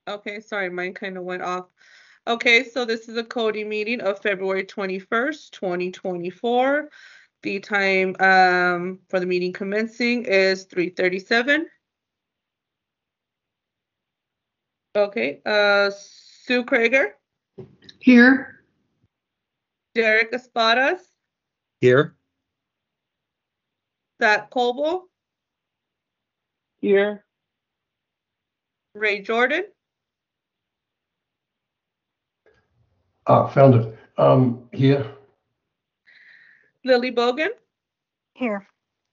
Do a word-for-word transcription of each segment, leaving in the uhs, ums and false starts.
Okay, sorry, mine kind of went off. Okay, so this is a Cody meeting of February twenty-first, twenty twenty-four. The time um, for the meeting commencing is three thirty-seven. Okay, uh, Sue Krager, Here. Derek Espadas, Here. Zach Colville, Here. Ray Jordan, Ah, found it. Um, here. Lily Bogan. Here.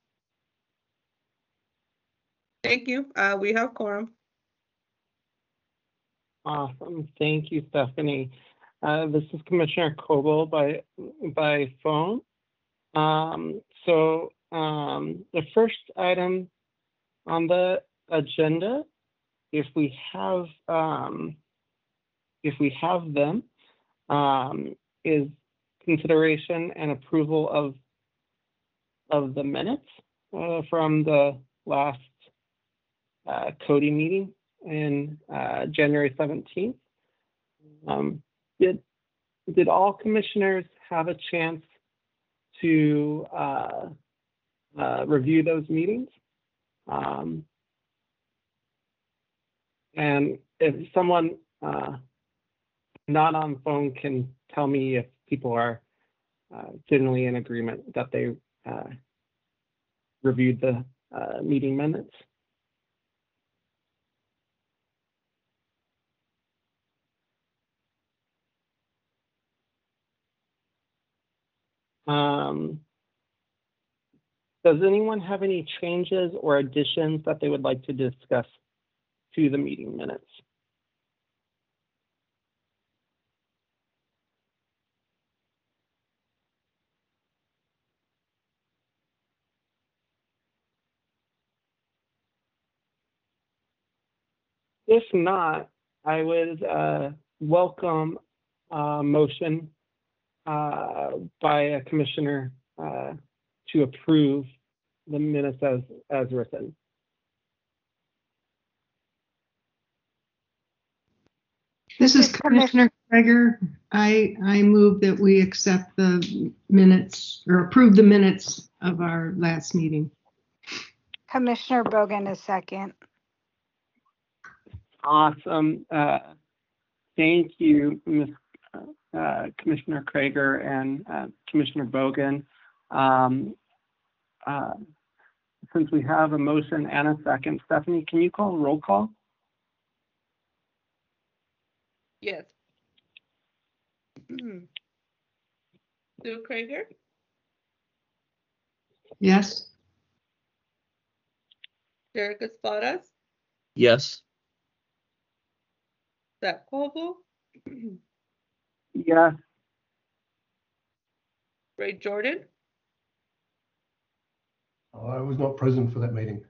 Thank you. Uh, we have quorum. Awesome. Thank you, Stephanie. Uh, this is Commissioner Coble by by phone. Um, so um, the first item on the agenda, if we have um, if we have them, um, is consideration and approval of of the minutes uh, from the last uh, Cody meeting in uh, January seventeenth. Um, did did all commissioners have a chance to uh, uh, review those meetings? Um, and if someone uh, not on phone can tell me if people are uh, generally in agreement that they uh, reviewed the uh, meeting minutes. Um, does anyone have any changes or additions that they would like to discuss to the meeting minutes? If not, I would uh, welcome a motion uh, by a commissioner uh, to approve the minutes as, as written. This is Commissioner Krager. I, I move that we accept the minutes or approve the minutes of our last meeting. Commissioner Bogan is second. Awesome. Uh, thank you, Miz Uh, Commissioner Krager and uh, Commissioner Bogan. Um, uh, since we have a motion and a second, Stephanie, can you call a roll call? Yes. Sue Krager, Yes. Derek Espadas, Yes. Zach Colville, Yes. Ray Jordan, I was not present for that meeting.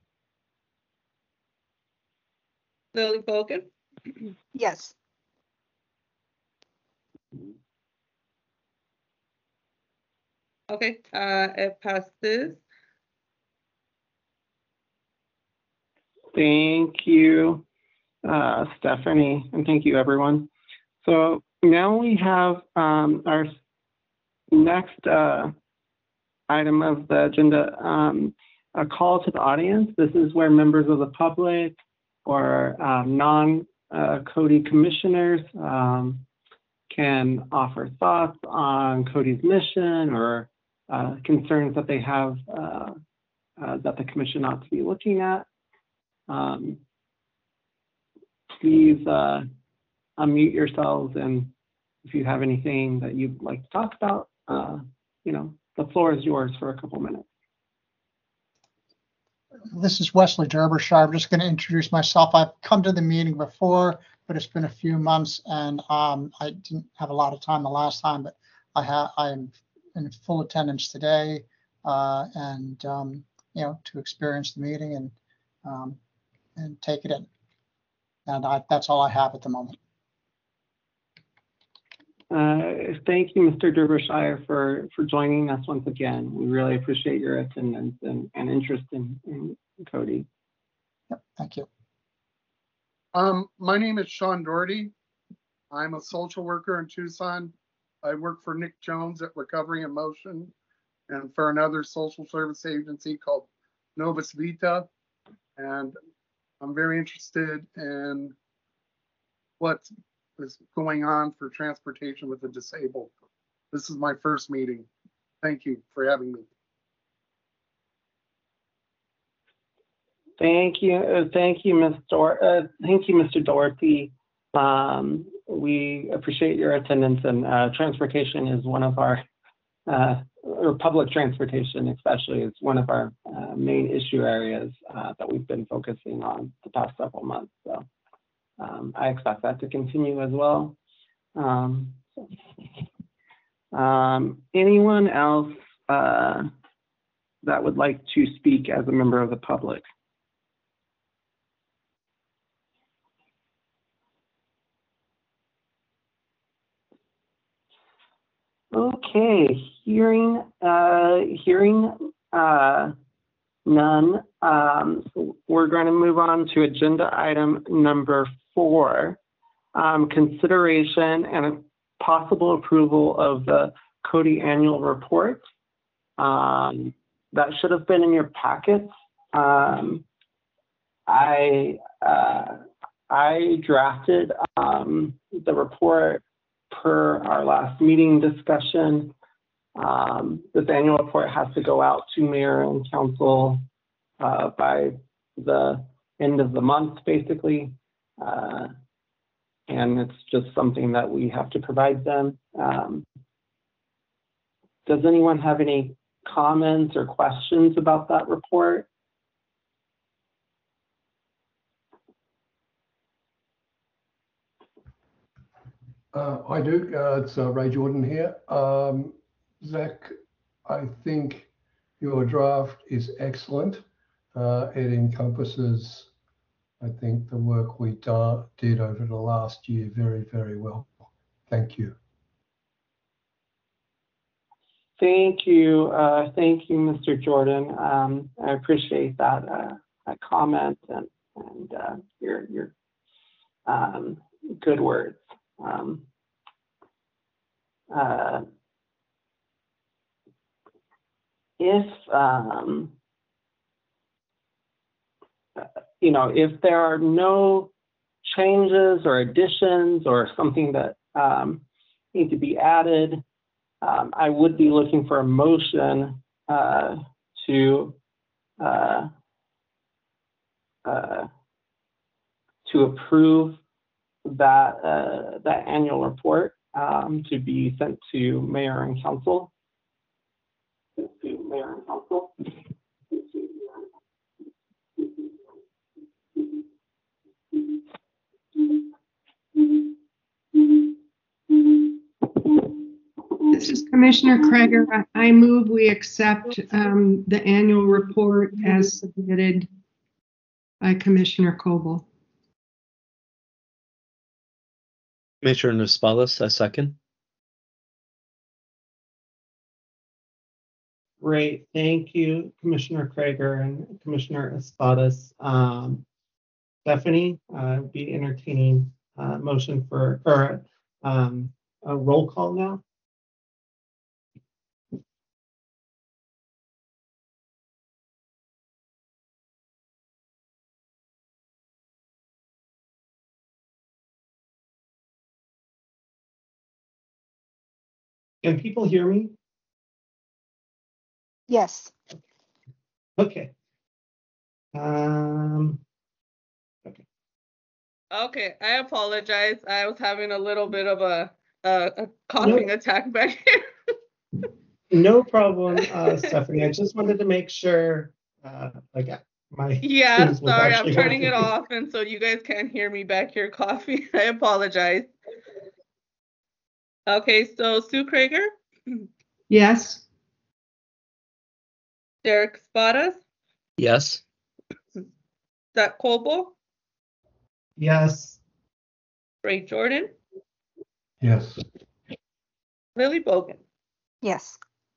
Lily Bogan. Yes. Okay, uh, it passes. Thank you, uh, Stephanie, and thank you, everyone. So now we have um, our next uh, item of the agenda, um, a call to the audience. This is where members of the public or um, non-Cody uh, commissioners um, can offer thoughts on Cody's mission or uh, concerns that they have uh, uh, that the commission ought to be looking at. Um, please uh, unmute yourselves, and if you have anything that you'd like to talk about, uh, you know, the floor is yours for a couple minutes. This is Wesley Derbyshire. I'm just going to introduce myself. I've come to the meeting before, but it's been a few months, and um, I didn't have a lot of time the last time, but I have I'm in full attendance today, uh, and um, you know, to experience the meeting and um, and take it in. And I, that's all I have at the moment. Uh, thank you, Mister Derbyshire, for, for joining us once again. We really appreciate your attendance and, and interest in, in Cody. Yep, thank you. Um, my name is Sean Doherty. I'm a social worker in Tucson. I work for Nick Jones at Recovery in Motion and for another social service agency called Novus Vita. And I'm very interested in what is going on for transportation with the disabled. This is my first meeting. Thank you for having me. Thank you, uh, thank you, Miz Dor uh, thank you, Mister Dorothy. Um, we appreciate your attendance, and uh, transportation is one of our, uh, or public transportation especially, is one of our uh, main issue areas uh, that we've been focusing on the past several months. So um, I expect that to continue as well. Um, um, anyone else uh, that would like to speak as a member of the public? Okay, hearing uh, hearing uh, none, um, we're going to move on to agenda item number four, um, consideration and a possible approval of the Cody annual report. Um, that should have been in your packets. Um, I uh, I drafted um, the report per our last meeting discussion. Um, this annual report has to go out to mayor and council uh, by the end of the month, basically. Uh, and it's just something that we have to provide them. Um, does anyone have any comments or questions about that report? Uh, I do. Uh, it's uh, Ray Jordan here. Um, Zach, I think your draft is excellent. Uh, it encompasses, I think, the work we da- did over the last year very, very well. Thank you. Thank you. Uh, thank you, Mister Jordan. Um, I appreciate that, uh, that comment and, and uh, your, your um, good words. Um, uh, if, um, you know, if there are no changes or additions or something that um, need to be added, um, I would be looking for a motion uh, to uh, uh, to approve that uh, that annual report um, to be sent to mayor and council. To mayor and council. This is Commissioner Kreger. I I move we accept um, the annual report as submitted by Commissioner Coble. Commissioner Espadas, a second. Great, thank you, Commissioner Kreger and Commissioner Espadas. Um, Stephanie, uh, be entertaining uh, motion for or um, a roll call now. Can people hear me? Yes. Okay. Um, okay. Okay, I apologize. I was having a little bit of a a, a coughing Nope. attack back here. No problem, uh, Stephanie. I just wanted to make sure, uh, like my Yeah, Teams was sorry, I'm actually turning it working. off, and so you guys can't hear me back here coughing. I apologize. Okay, so Sue Krager, Yes. Derek Spadas, Yes. Zach Coble, Yes. Ray Jordan, Yes. Lily Bogan. Yes.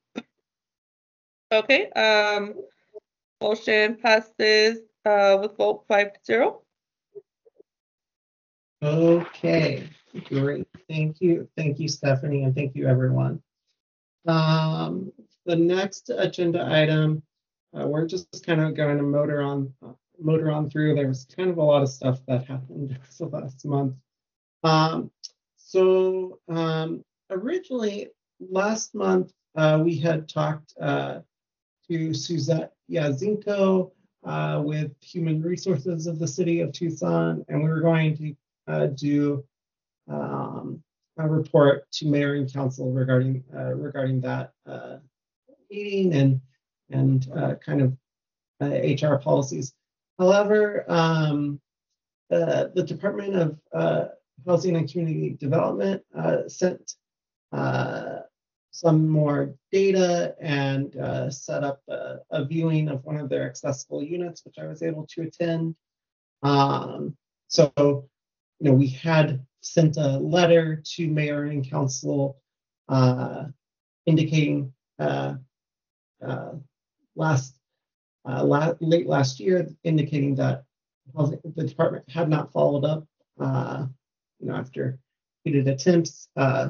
Okay, um, motion passes uh, with vote five to zero. Okay, great. Thank you. Thank you, Stephanie, and thank you, everyone. Um, the next agenda item, uh, we're just kind of going to motor on, uh, motor on through. There was kind of a lot of stuff that happened the last month. Um, so um, originally, last month, uh, we had talked uh, to Suzette Yazinko uh, with Human Resources of the City of Tucson, and we were going to uh, do um, a report to mayor and council regarding uh, regarding that uh, meeting and and uh, kind of uh, H R policies. However, um, uh, the Department of uh, Housing and Community Development uh, sent uh, some more data and uh, set up a, a viewing of one of their accessible units, which I was able to attend. Um, so, you know, we had sent a letter to mayor and council uh, indicating uh, uh, last uh, la- late last year, indicating that the department had not followed up, uh, you know, after repeated attempts. Uh,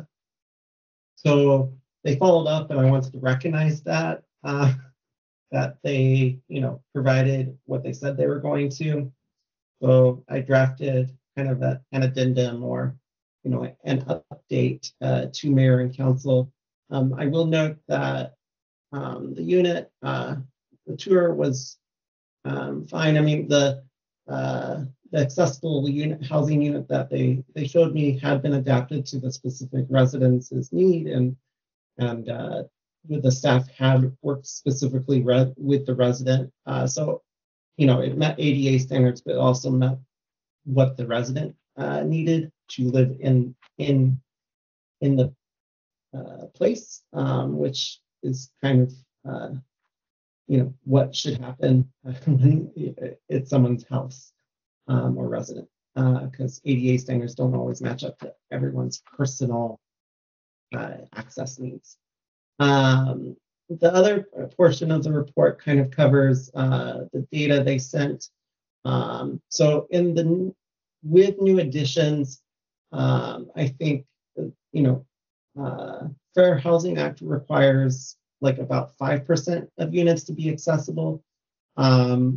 so they followed up, and I wanted to recognize that uh, that they, you know, provided what they said they were going to. So I drafted kind of a, an addendum or, you know, an update uh, to mayor and council. Um, I will note that um, the unit, uh, the tour was um, fine. I mean, the uh, the accessible unit housing unit that they they showed me had been adapted to the specific residence's need, and and uh, the staff had worked specifically re- with the resident. Uh, so, you know, it met A D A standards, but also met what the resident uh, needed to live in in in the uh, place, um, which is kind of uh, you know what should happen when it's someone's house um, or resident, because uh, A D A standards don't always match up to everyone's personal uh, access needs. Um, the other portion of the report kind of covers uh, the data they sent. Um, so in the with new additions, um, I think you know uh, Fair Housing Act requires like about five percent of units to be accessible. Um,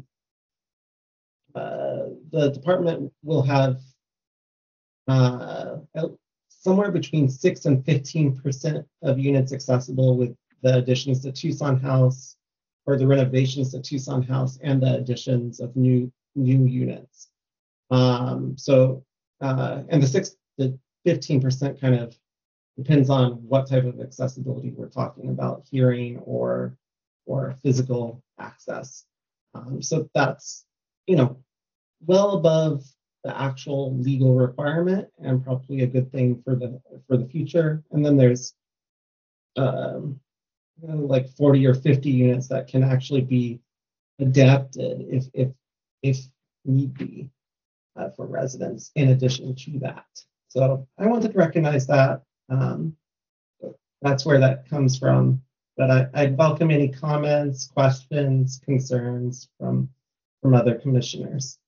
uh, the department will have uh, somewhere between six and fifteen percent of units accessible with the additions to Tucson House, or the renovations to Tucson House, and the additions of new new units. Um, so, uh, and the six, the fifteen percent kind of depends on what type of accessibility we're talking about, hearing or or physical access. Um, so that's, you know, well above the actual legal requirement, and probably a good thing for the for the future. And then there's um, you know, like forty or fifty units that can actually be adapted if if if need be uh, for residents in addition to that. So I wanted to recognize that. Um, that's where that comes from. But I, I'd welcome any comments, questions, concerns from from other commissioners.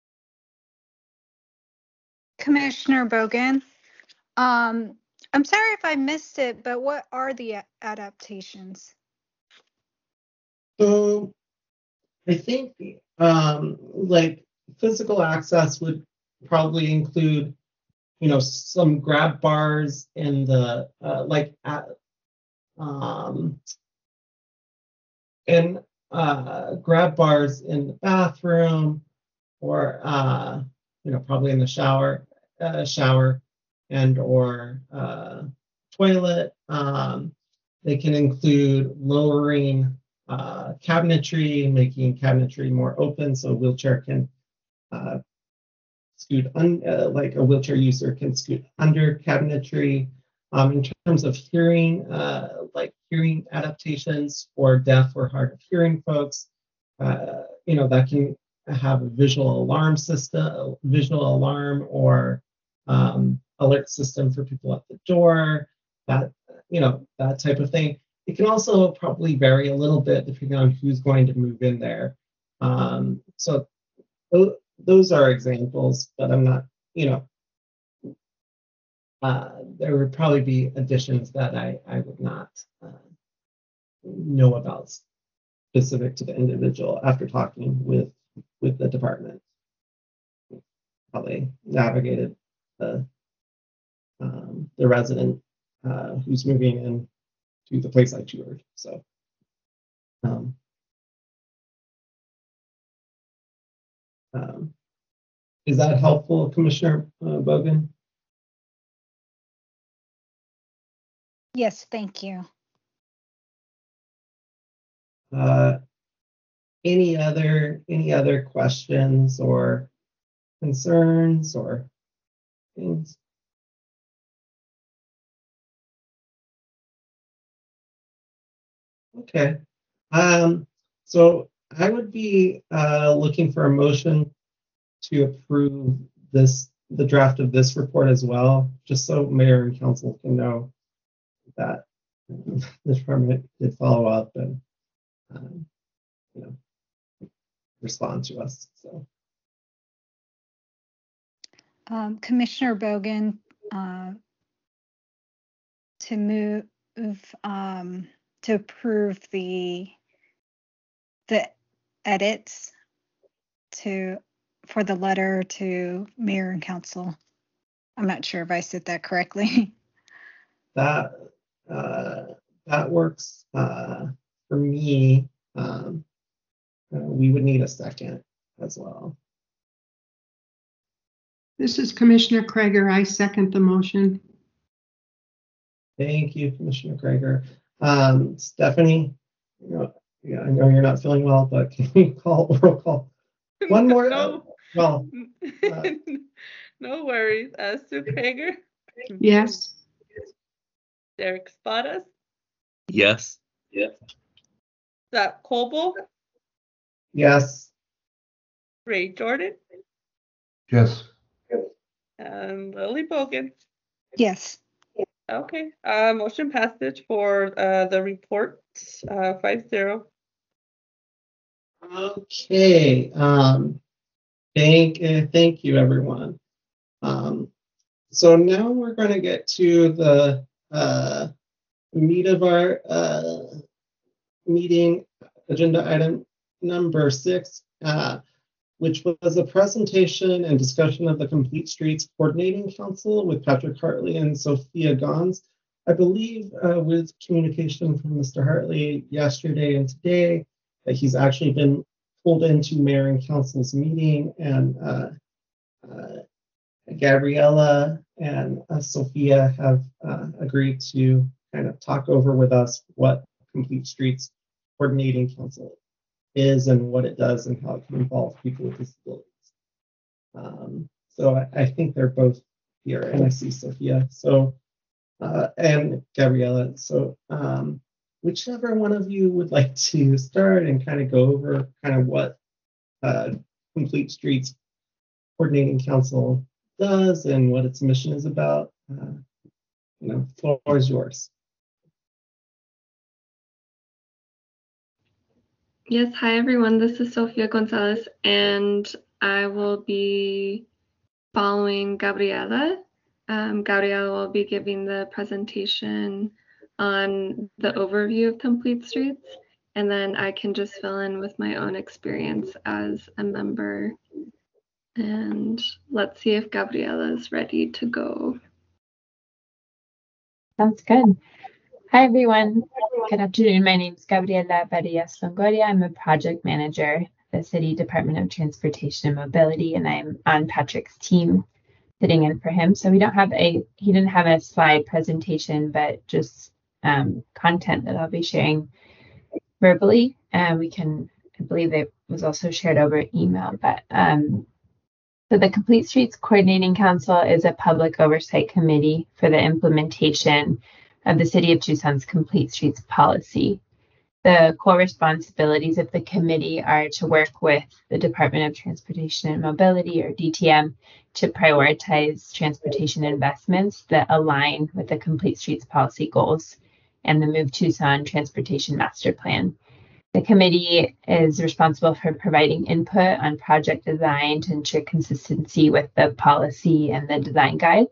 Commissioner Bogan, um, I'm sorry if I missed it, but what are the a- adaptations? So I think um, like physical access would probably include, you know, some grab bars in the uh, like at um, and uh, grab bars in the bathroom, or uh, you know, probably in the shower, uh, shower, and or uh, toilet. Um, they can include lowering uh, cabinetry, making cabinetry more open so a wheelchair can uh, scoot un, uh, like a wheelchair user can scoot under cabinetry. Um, in terms of hearing, uh, like hearing adaptations for deaf or hard of hearing folks, uh, you know, that can have a visual alarm system, a visual alarm or um, alert system for people at the door, that, you know, that type of thing. It can also probably vary a little bit depending on who's going to move in there. Um, so th- those are examples, but I'm not, you know, uh, there would probably be additions that I, I would not uh, know about specific to the individual after talking with, with the department. How they navigated the, um, the resident uh, who's moving in to the place I toured. So, um, um, is that helpful, Commissioner uh, Bogan? Yes, thank you. Uh, any other any other questions or concerns or things? Okay. Um, so I would be uh, looking for a motion to approve this the draft of this report as well, just so mayor and council can know that um, the department did follow up and um, you know, respond to us. So Um, Commissioner Bogan, uh, to move um, to approve the the edits to for the letter to mayor and council. I'm not sure if I said that correctly. that uh, that works uh, for me. Um, uh, we would need a second as well. This is Commissioner Krager. I second the motion. Thank you, Commissioner Krager. Um, Stephanie, you know, yeah, I know you're not feeling well, but can we call roll call? One more. No. Uh, well, uh, No worries. Uh, Sue Krager, Yes. Derek Spadas, Yes. Zach Coble, yes. Ray Jordan, Yes. and Lily Bogan. Yes. Okay. Uh, motion passage for uh, the report uh, five zero. Okay. Um, thank uh, thank you, everyone. Um, so now we're going to get to the uh, meat of our uh, meeting, agenda item number six, uh, which was a presentation and discussion of the Complete Streets Coordinating Council with Patrick Hartley and Sophia Gons. I believe uh, with communication from Mister Hartley yesterday and today that he's actually been pulled into mayor and council's meeting, and uh, uh, Gabriella and uh, Sophia have uh, agreed to kind of talk over with us what Complete Streets Coordinating Council is and what it does and how it can involve people with disabilities. Um, so I, I think they're both here, and I see Sophia so uh, and Gabriella. So um, whichever one of you would like to start and kind of go over kind of what uh, Complete Streets Coordinating Council does and what its mission is about. Uh, you know, floor is yours. Yes, hi everyone. This is Sofia Gonzalez, and I will be following Gabriela. Um, Gabriela will be giving the presentation on the overview of Complete Streets, and then I can just fill in with my own experience as a member. And let's see if Gabriela is ready to go. Sounds good. Hi, everyone. Good afternoon. My name is Gabriela Barrias Longoria. I'm a project manager at the City Department of Transportation and Mobility, and I'm on Patrick's team sitting in for him. So we don't have a, he didn't have a slide presentation, but just um, content that I'll be sharing verbally. And we can, I believe it was also shared over email, but um, so the Complete Streets Coordinating Council is a public oversight committee for the implementation of the City of Tucson's Complete Streets policy. The core responsibilities of the committee are to work with the Department of Transportation and Mobility, or D T M, to prioritize transportation investments that align with the Complete Streets policy goals and the Move Tucson Transportation Master Plan. The committee is responsible for providing input on project design to ensure consistency with the policy and the design guide.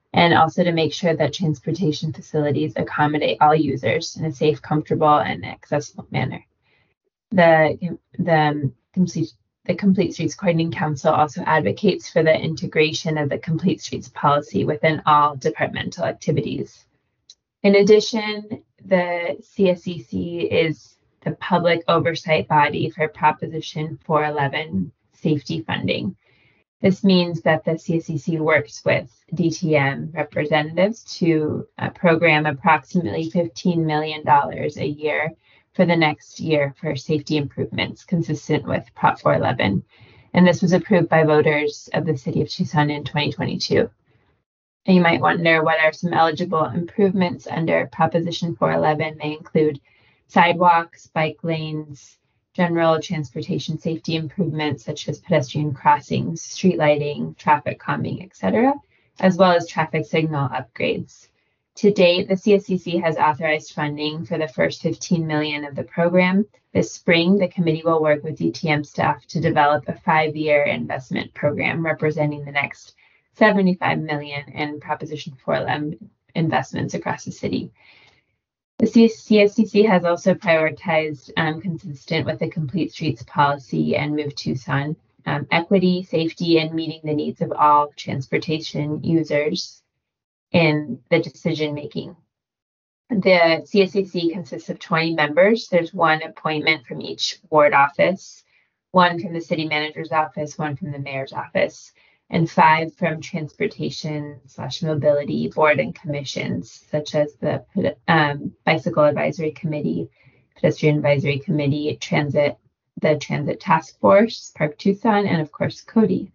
and also to make sure that transportation facilities accommodate all users in a safe, comfortable, and accessible manner. The, the, complete, the Complete Streets Coordinating Council also advocates for the integration of the Complete Streets policy within all departmental activities. In addition, the C S C C is the public oversight body for Proposition four eleven safety funding. This means that the C S C C works with D T M representatives to uh, program approximately fifteen million dollars a year for the next year for safety improvements consistent with Prop four eleven. And this was approved by voters of the City of Tucson in twenty twenty-two. And you might wonder, what are some eligible improvements under Proposition four eleven? They include sidewalks, bike lanes, general transportation safety improvements such as pedestrian crossings, street lighting, traffic calming, et cetera, as well as traffic signal upgrades. To date, the C S C C has authorized funding for the first fifteen million dollars of the program. This spring, the committee will work with D T M staff to develop a five-year investment program representing the next seventy-five million dollars in Proposition four eleven investments across the city. The C S C C has also prioritized, um, consistent with the Complete Streets policy and Move Tucson, um, equity, safety, and meeting the needs of all transportation users in the decision making. The C S C C consists of twenty members. There's one appointment from each ward office, one from the city manager's office, one from the mayor's office, and five from transportation slash mobility board and commissions, such as the um, Bicycle Advisory Committee, Pedestrian Advisory Committee, Transit, the Transit Task Force, Park Tucson, and of course, CODI.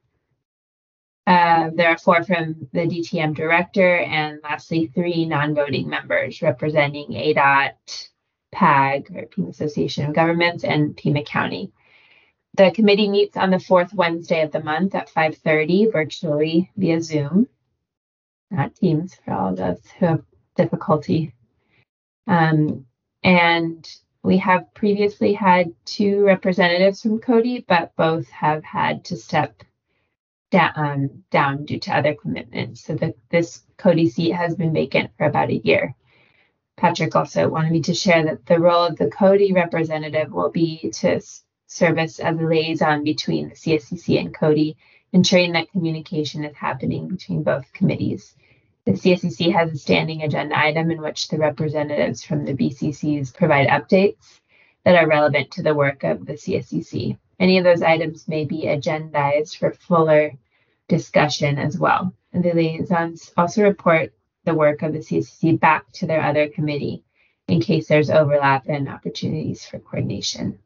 Uh, there are four from the D T M director, and lastly, three non-voting members representing A D O T, P A G, or Pima Association of Governments, and Pima County. The committee meets on the fourth Wednesday of the month at five thirty virtually via Zoom, not Teams for all of us who have difficulty. Um, and we have previously had two representatives from CODI, but both have had to step down, um, down due to other commitments. So the, this CODI seat has been vacant for about a year. Patrick also wanted me to share that the role of the CODI representative will be to service as a liaison between the C S C C and CODI, ensuring that communication is happening between both committees. The C S C C has a standing agenda item in which the representatives from the B C Cs provide updates that are relevant to the work of the C S C C. Any of those items may be agendized for fuller discussion as well. And the liaisons also report the work of the C S C C back to their other committee in case there's overlap and opportunities for coordination.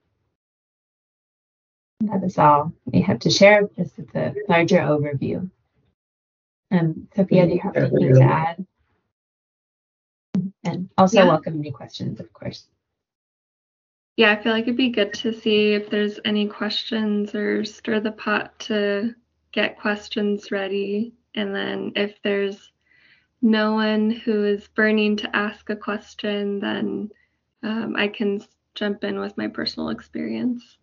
That is all we have to share, just as a larger overview. Um, Sophia, do you have anything to add? And also Yeah. welcome any questions, of course. Yeah, I feel like it'd be good to see if there's any questions or stir the pot to get questions ready. And then if there's no one who is burning to ask a question, then um, I can jump in with my personal experience.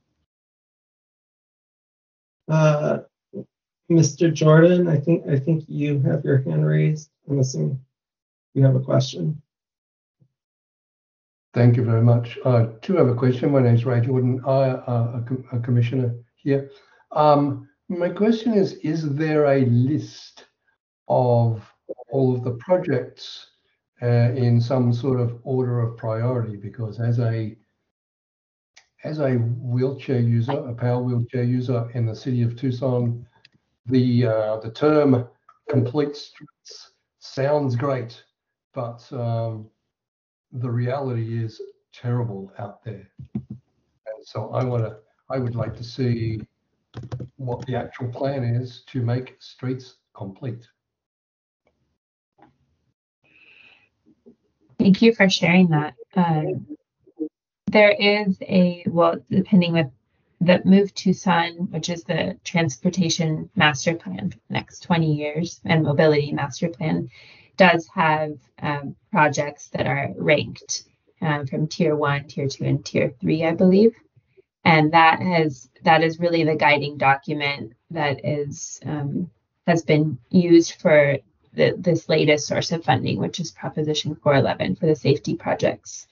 Uh, Mister Jordan, I think I think you have your hand raised. I'm assuming you have a question. Thank you very much. Uh, two have a question. My name is Ray Jordan. I uh, a, com- a commissioner here. Um, my question is: is there a list of all of the projects uh, in some sort of order of priority? Because as a As a wheelchair user, a power wheelchair user in the city of Tucson, the uh, the term complete streets sounds great, but um, the reality is terrible out there. And so I want to, I would like to see what the actual plan is to make streets complete. Thank you for sharing that. Um, there is a, well, depending with the Move Tucson, which is the transportation master plan for the next twenty years, and mobility master plan, does have um, projects that are ranked um, from tier one, tier two, and tier three, I believe. And that has that is really the guiding document that is um, has been used for the, this latest source of funding, which is Proposition four eleven for the safety projects.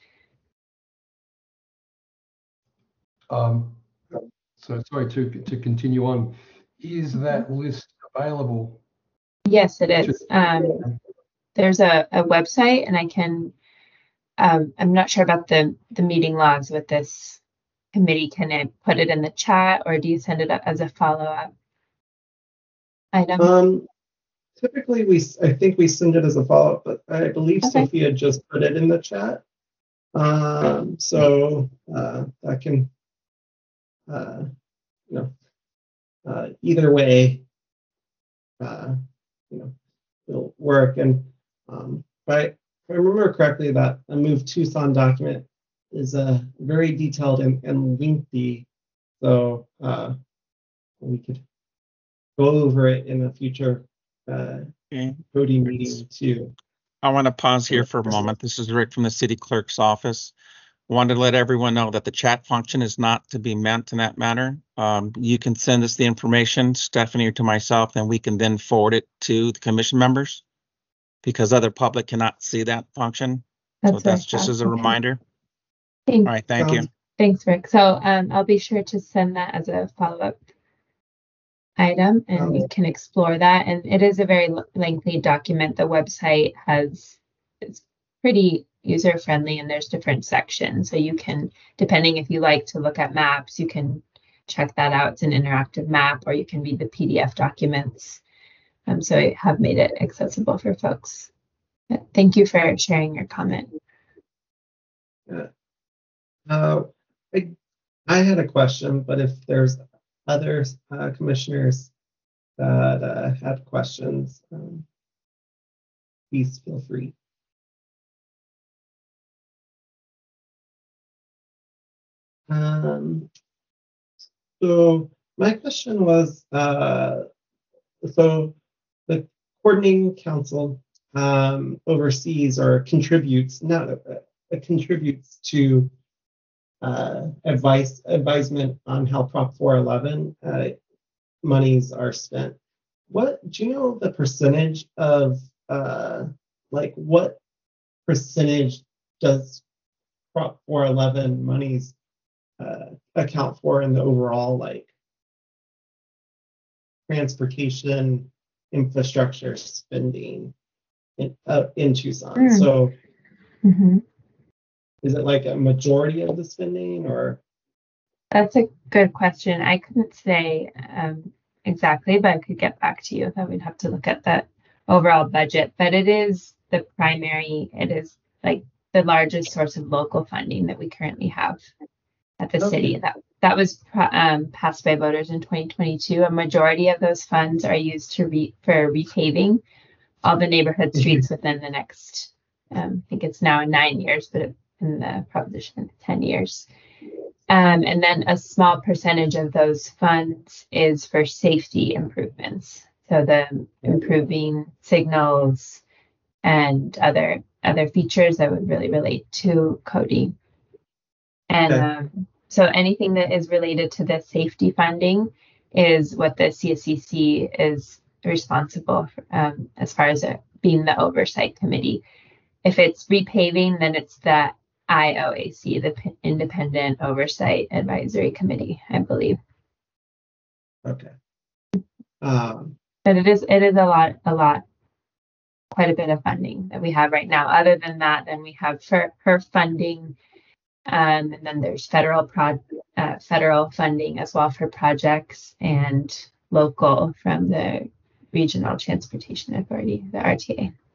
Um, so sorry to to continue on. Is that list available? Yes, it is. Um, there's a, a website, and I can. Um, I'm not sure about the the meeting logs with this committee. Can I put it in the chat, or do you send it up as a follow up item? Um, typically, we I think we send it as a follow up, but I believe Okay. Sophia just put it in the chat. Um, so uh, I can, uh, you know, uh, either way, uh, you know, it'll work. And um, if I, if I remember correctly, that a Move Tucson document is uh, very detailed and, and lengthy. So uh, we could go over it in a future uh, Okay. coding meeting too. I want to pause here for a moment. This is Rick from the city clerk's office. Wanted to let everyone know that the chat function is not to be meant in that manner. Um, you can send us the information, Stephanie, or to myself, and we can then forward it to the commission members because other public cannot see that function. That's so that's right. just as a Okay. reminder. Thanks. All right, thank Sounds you. Thanks, Rick. So um, I'll be sure to send that as a follow up item, and you can explore that. And it is a very l- lengthy document. The website has it's pretty user friendly, and there's different sections. So you can, depending if you like to look at maps, you can check that out. It's an interactive map, or you can read the P D F documents. Um, so I have made it accessible for folks. But thank you for sharing your comment. Yeah. Uh, I, I had a question, but if there's other uh, commissioners that uh, had questions, um, please feel free. Um, so my question was, uh, so the coordinating council um, oversees or contributes, not uh, contributes to uh, advice advisement on how Prop four eleven uh, monies are spent. What do you know the percentage of uh, like what percentage does Prop four eleven monies uh, account for in the overall like transportation infrastructure spending in uh, in Tucson? Mm. So Mm-hmm. is it like a majority of the spending, or? That's a good question. I couldn't say um, exactly, but I could get back to you. That we'd have to look at the overall budget. But it is the primary, it is like the largest source of local funding that we currently have at the Okay. city. That that was um, passed by voters in twenty twenty-two. A majority of those funds are used to re for repaving all the neighborhood streets within the next, um, I think it's now nine years, but in the proposition, ten years. Um, and then a small percentage of those funds is for safety improvements. So the improving signals and other other features that would really relate to coding. And Okay. um, so anything that is related to the safety funding is what the C S C C is responsible for, um, as far as it being the oversight committee. If it's repaving, then it's the I O A C, the P- Independent Oversight Advisory Committee, I believe. Okay. Um, But it is it is a lot, a lot, quite a bit of funding that we have right now. Other than that, then we have for her funding, um, and then there's federal prod, uh, federal funding as well for projects, and local from the Regional Transportation Authority, the R T A.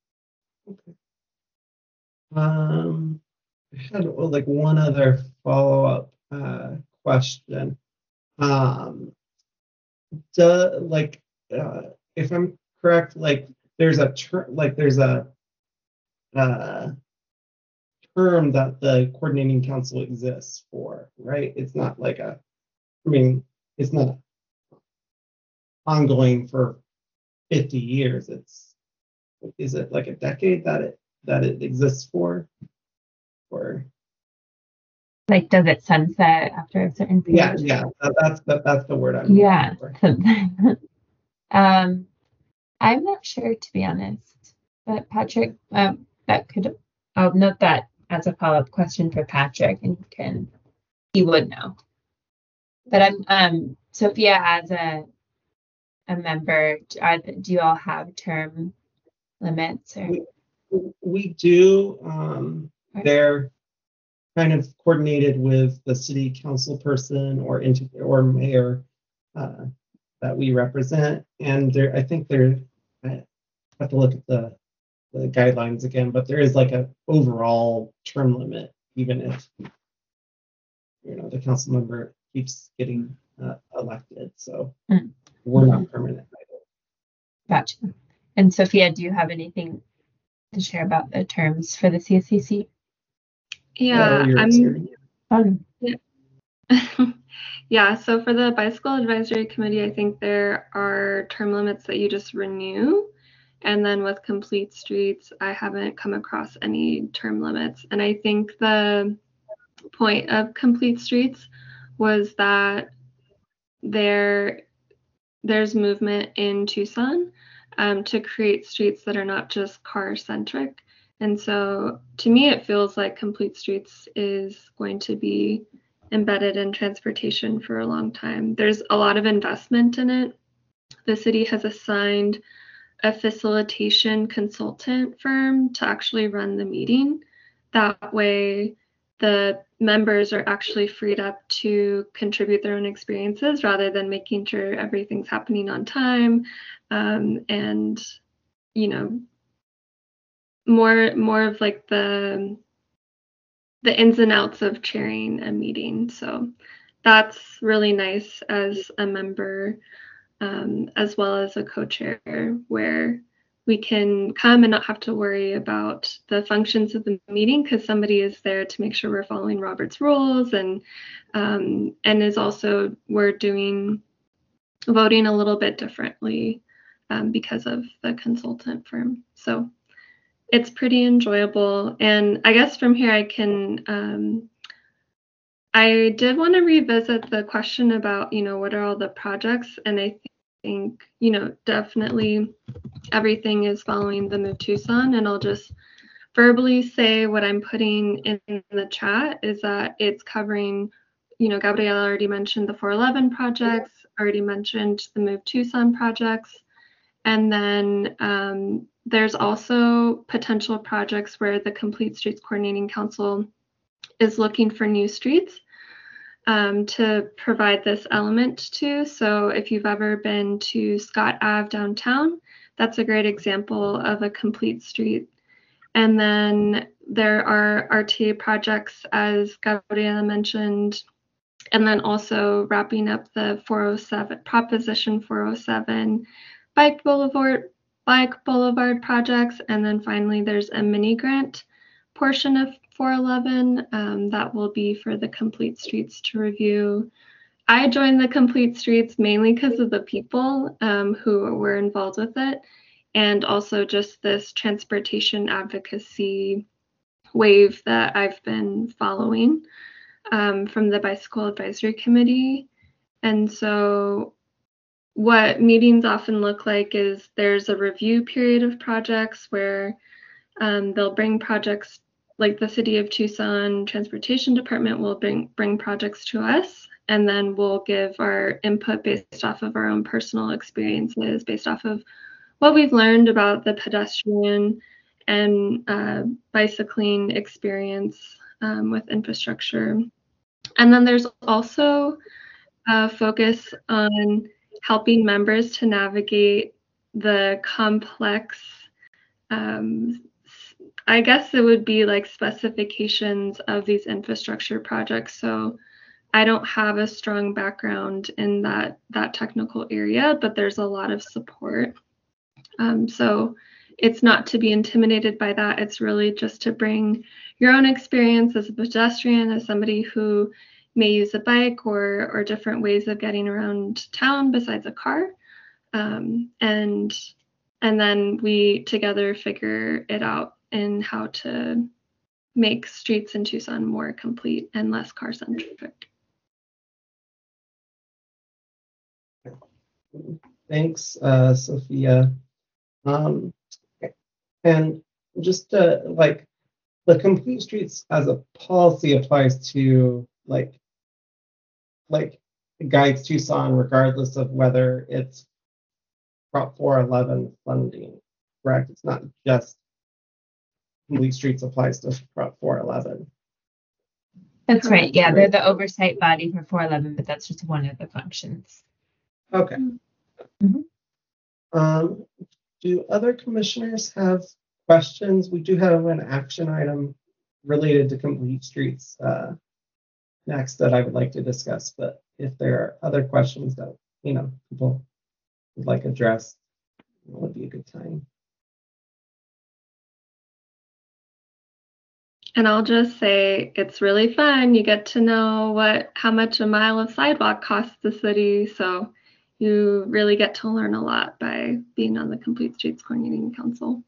um, I had well, like one other follow-up uh, question. Um, do, like, uh, if I'm correct, like there's a term, like there's a uh, term that the coordinating council exists for, right? It's not like a, I mean, it's not ongoing for fifty years. It's, is it like a decade that it that it exists for, or? Like, does it sunset after a certain Yeah, period? yeah, that, that's that, that's the word I'm Yeah. looking for. um, I'm not sure, to be honest. But Patrick, um, that could, I'll note that as a follow-up question for Patrick, and he can, he would know. But I'm, um, Sophia, as a a member, are, do you all have term limits? Or? We, we do. Um, they're kind of coordinated with the city council person or inter or mayor uh, that we represent, and there, I think there. I have to look at the the guidelines again, but there is like a overall term limit, even if you know the council member keeps getting uh, elected. So mm. we're not permanent either. Gotcha. And Sophia, do you have anything to share about the terms for the C S C C? Yeah, I'm. Fun. Yeah. Yeah. So for the Bicycle Advisory Committee, I think there are term limits that you just renew. And then with Complete Streets, I haven't come across any term limits. And I think the point of Complete Streets was that there there's movement in Tucson um, to create streets that are not just car centric. And so to me, it feels like Complete Streets is going to be embedded in transportation for a long time. There's a lot of investment in it. The city has assigned a facilitation consultant firm to actually run the meeting. That way, the members are actually freed up to contribute their own experiences rather than making sure everything's happening on time um, and, you know, more more of like the the ins and outs of chairing a meeting. So that's really nice as a member, um, as well as a co-chair, where we can come and not have to worry about the functions of the meeting because somebody is there to make sure we're following Robert's rules, and um, and is also we're doing voting a little bit differently um, because of the consultant firm. So it's pretty enjoyable. And I guess from here I can, um, I did want to revisit the question about, you know, what are all the projects? And I think, you know, definitely everything is following the Move Tucson. And I'll just verbally say what I'm putting in the chat is that it's covering, you know, Gabriela already mentioned the four eleven projects, already mentioned the Move Tucson projects. And then um, there's also potential projects where the Complete Streets Coordinating Council is looking for new streets um, to provide this element to. So if you've ever been to Scott Avenue downtown, that's a great example of a complete street. And then there are R T A projects, as Gabriela mentioned, and then also wrapping up the four oh seven, Proposition four oh seven, Bike Boulevard, Bike Boulevard projects, and then finally there's a mini grant portion of four eleven um, that will be for the Complete Streets to review. I joined the Complete Streets mainly because of the people um, who were involved with it, and also just this transportation advocacy wave that I've been following um, from the Bicycle Advisory Committee. And so what meetings often look like is there's a review period of projects where um, they'll bring projects, like the City of Tucson Transportation Department will bring, bring projects to us, and then we'll give our input based off of our own personal experiences, based off of what we've learned about the pedestrian and uh, bicycling experience um, with infrastructure. And then there's also a focus on helping members to navigate the complex, um, I guess it would be like specifications of these infrastructure projects. So I don't have a strong background in that, that technical area, but there's a lot of support. Um, so it's not to be intimidated by that. It's really just to bring your own experience as a pedestrian, as somebody who may use a bike or or different ways of getting around town besides a car, um, and and then we together figure it out in how to make streets in Tucson more complete and less car centric. Thanks, uh, Sophia. Um, and just uh, like the Complete Streets as a policy applies to like like guides Tucson regardless of whether it's Prop four eleven funding, correct? It's not just Complete Streets applies to Prop four eleven. That's right. Yeah, they're the oversight body for four eleven, but that's just one of the functions. Okay. Mm-hmm. Um, do other commissioners have questions? We do have an action item related to Complete Streets uh, next that I would like to discuss, but if there are other questions that, you know, people would like addressed, it would be a good time. And I'll just say it's really fun. You get to know what how much a mile of sidewalk costs the city. So you really get to learn a lot by being on the Complete Streets Coordinating Council.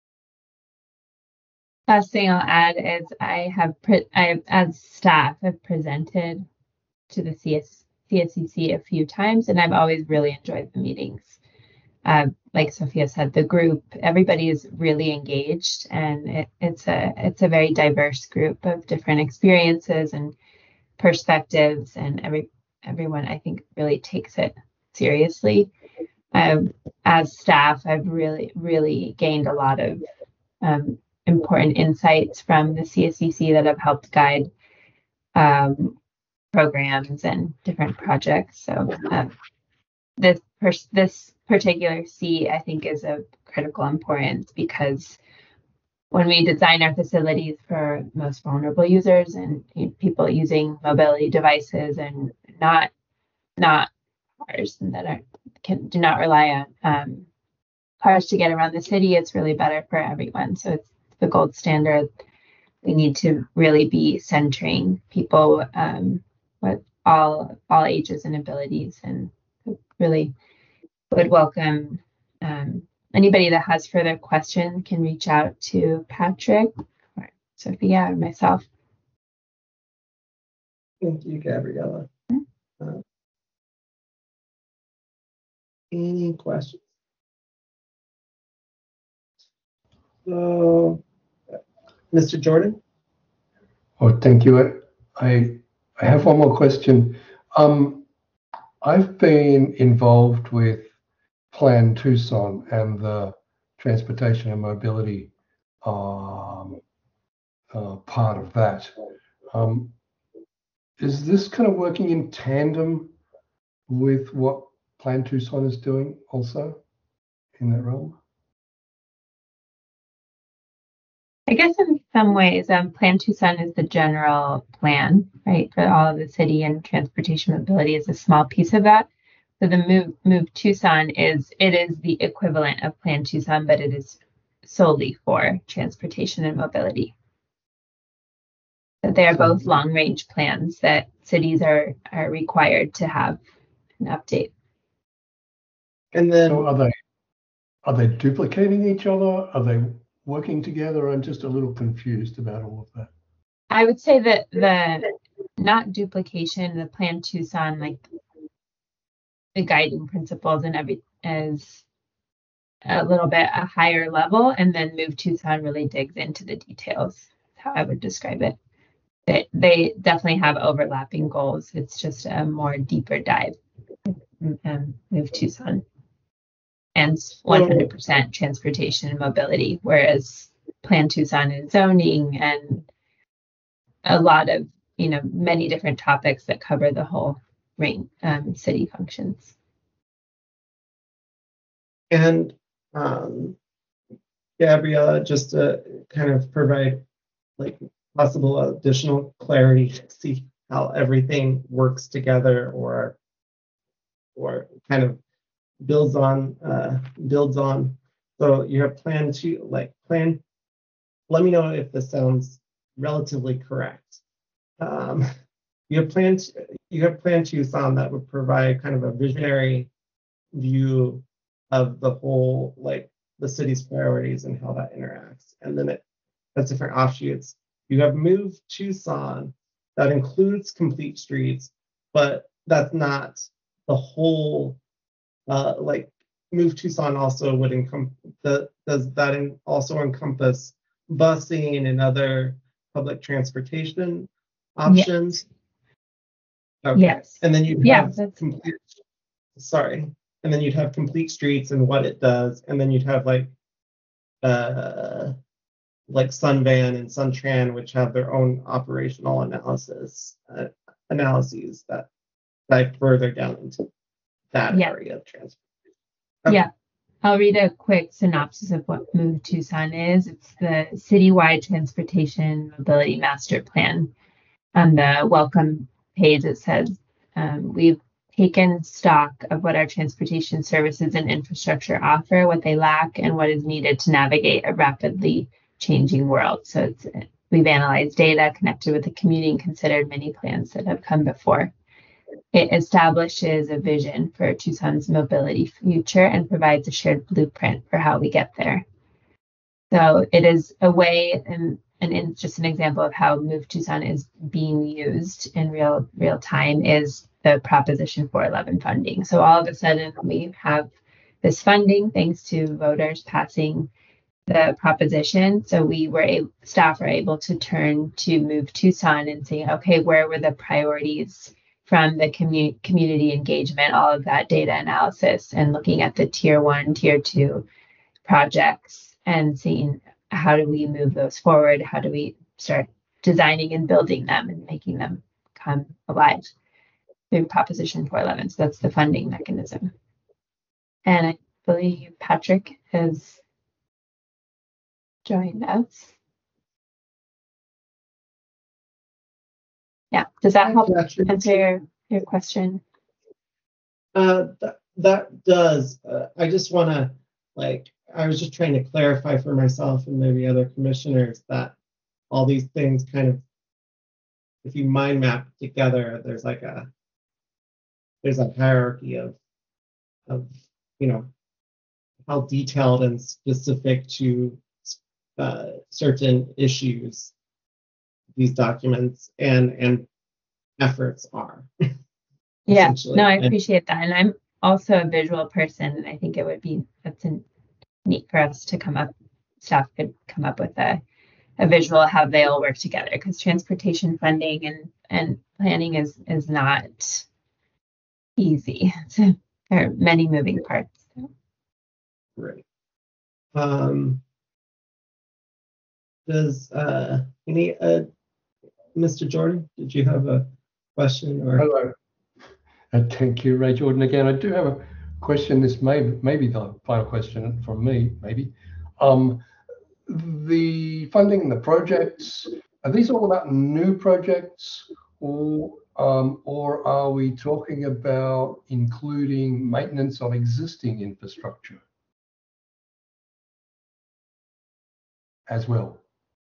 Last thing I'll add is I have, pre- I as staff, have presented to the C S C S E C a few times, and I've always really enjoyed the meetings. Uh, like Sophia said, the group, everybody is really engaged, and it, it's a it's a very diverse group of different experiences and perspectives, and every everyone I think really takes it seriously. Um, as staff, I've really really gained a lot of um, important insights from the C S E C that have helped guide um, programs and different projects. So um, this pers- this particular C, I think, is of critical importance because when we design our facilities for most vulnerable users and you know, people using mobility devices and not not cars and that are can do not rely on um, cars to get around the city, it's really better for everyone. So it's the gold standard. We need to really be centering people um, with all all ages and abilities, and really would welcome um, anybody that has further questions can reach out to Patrick or Sophia or myself. Thank you, Gabriella. Uh, any questions? So, Mister Jordan? Oh, thank you. I I have one more question. Um, I've been involved with Plan Tucson and the transportation and mobility um, uh, part of that. Um, is this kind of working in tandem with what Plan Tucson is doing also in that realm? I guess in some ways, um, Plan Tucson is the general plan, right, for all of the city, and transportation mobility is a small piece of that. So the Move Move Tucson is it is the equivalent of Plan Tucson, but it is solely for transportation and mobility. So they are both long range plans that cities are are required to have an update. And then, so are they are they duplicating each other? Are they working together? I'm just a little confused about all of that. I would say that the not duplication, the Plan Tucson, like the guiding principles and every is a little bit a higher level, and then Move Tucson really digs into the details. That's how I would describe it. They, they definitely have overlapping goals. It's just a more deeper dive. Um, Move Tucson and one hundred percent transportation and mobility, whereas Plan Tucson is zoning and a lot of, you know, many different topics that cover the whole range, um, city functions. And um, Gabriella, just to kind of provide like possible additional clarity to see how everything works together or or kind of builds on uh, builds on. So you have plan to like plan. Let me know if this sounds relatively correct. Um, you have plan to, you have plan Tucson that would provide kind of a visionary view of the whole, like the city's priorities and how that interacts, and then it has different offshoots. You have Move Tucson that includes Complete Streets, but that's not the whole. Uh, like Move Tucson also would encompass, does that en- also encompass busing and other public transportation options? Okay. Yes. And then you'd Yeah, have that's- complete, sorry, and then you'd have complete streets and what it does, and then you'd have like, uh, like Sunvan and Suntran, which have their own operational analysis uh, analyses that dive further down into that Yeah. area of transportation. Okay. Yeah, I'll read a quick synopsis of what Move Tucson is. It's the citywide transportation mobility master plan. On the welcome page, it says, um, we've taken stock of what our transportation services and infrastructure offer, what they lack, and what is needed to navigate a rapidly changing world. So it's, we've analyzed data, connected with the community, and considered many plans that have come before. It establishes a vision for Tucson's mobility future and provides a shared blueprint for how we get there. So it is a way, and, and in just an example of how Move Tucson is being used in real real time is the Proposition four eleven funding. So all of a sudden we have this funding thanks to voters passing the proposition. So we were able, staff were able to turn to Move Tucson and say, okay, where were the priorities from the commu- community engagement, all of that data analysis, and looking at the tier one, tier two projects and seeing how do we move those forward? How do we start designing and building them and making them come alive through Proposition four eleven. So that's the funding mechanism. And I believe Patrick has joined us. Yeah, does that help Patrick. answer your, your question? Uh, that, that does. Uh, I just want to, like, I was just trying to clarify for myself and maybe other commissioners that all these things kind of, if you mind map together, there's like a, there's a hierarchy of, of, you know, how detailed and specific to uh, certain issues these documents and and efforts are. Yeah, essentially. no, I And- appreciate that. And I'm also a visual person. And I think it would be, that's a, neat for us to come up, staff could come up with a, a visual how they all work together, because transportation funding and, and planning is, is not easy. So there are many moving parts. So. Right. Um, does uh, any uh, Mister Jordan, did you have a question or? Hello. Uh, thank you, Ray Jordan again. I do have a question. This may maybe the final question from me, maybe. Um, the funding and the projects, are these all about new projects, or um, or are we talking about including maintenance of existing infrastructure as well?